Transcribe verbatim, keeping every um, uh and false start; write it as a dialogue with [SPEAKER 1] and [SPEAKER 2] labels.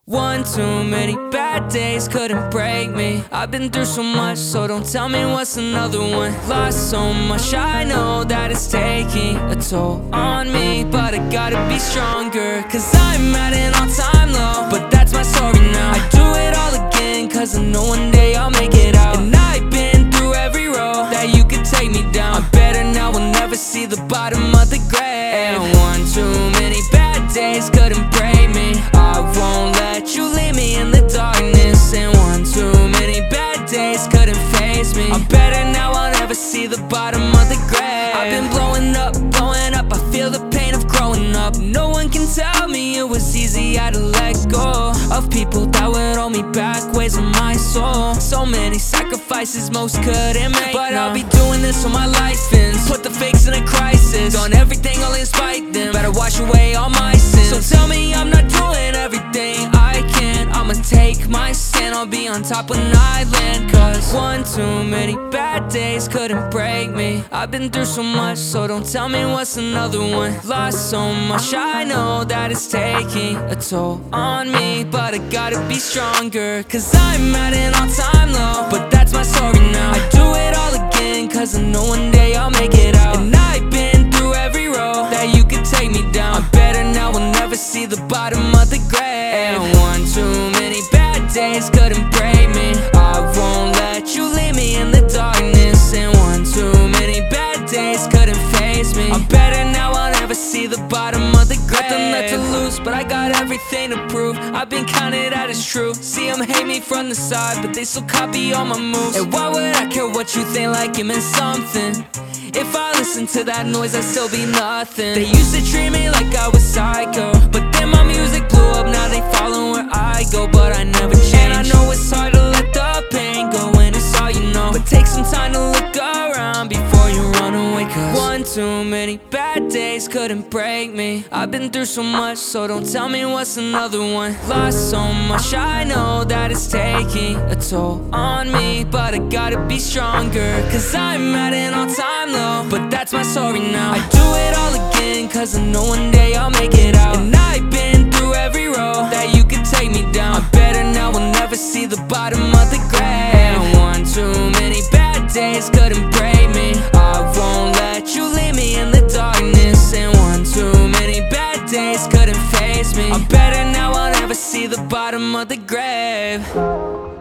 [SPEAKER 1] One too many bad days couldn't break me. I've been through so much, so don't tell me what's another one. Lost so much, I know that it's taking a toll on me, but I gotta be stronger, cause I'm at an all-time low. But that's my story now. I do it all again, cause I know one day I'll make it out. And I've been through every road that you could take me down. I'm better now, we'll never see the bottom of the grave. And one too many bad days couldn't break me. I won't let you leave me in the darkness. And one too many bad days couldn't face me. I'm better now, I'll never see the bottom of the grave. I've been blowing up, blowing up, I feel the pain of growing up. No one can tell me it was easy, I had to let go of people that would hold me back, ways on my soul. So many sacrifices most couldn't make, but no. I'll be doing this till my life ends. Put the fakes in a crisis, done everything all in spite them. Better wash away all my sins. So tell me I'm not doing everything I can. I'ma take my sin, I'll be on top when I land. Cause one too many bad days couldn't break me. I've been through so much, so don't tell me what's another one. Lost so much, I know that it's taking a toll on me, but I gotta be stronger, cause I'm at an all-time low. But that's my story now. I do it all again, cause I know one day I'll make it out. And I've been through every road that you could take me down. I'm better now, we'll never see the bottom of the grave. And one too many bad days couldn't break me. I won't let you leave me in the darkness. And one too many bad days couldn't face me. I'm better now, I'll never see the bottom of the grave. Nothing left to lose, but I got everything to prove. I've been counted out as true. See them hate me from the side, but they still copy all my moves. And why would I care what you think, like it meant something? If I listen to that noise, I'd still be nothing. They used to treat me like I was psycho, but then my music blew up, now they follow where I go. But I never changed, and I know it's hard to let the pain go when it's all you know. But take some time to look around before you run away, cause one too many bad days couldn't break me. I've been through so much, so don't tell me what's another one. Lost so much, I know that it's taking a toll on me, but I gotta be stronger, cause I'm at an all-time low. But that's my story now. I do it all again, cause I know one day I'll make it out. And I've been through every road that you could take me down. I'm better now, we'll never see the bottom of the grave. And one too many bad days couldn't break me. I won't let you leave me in the darkness. And one too many bad days couldn't face me. I'm better now, I'll never see the bottom of the grave.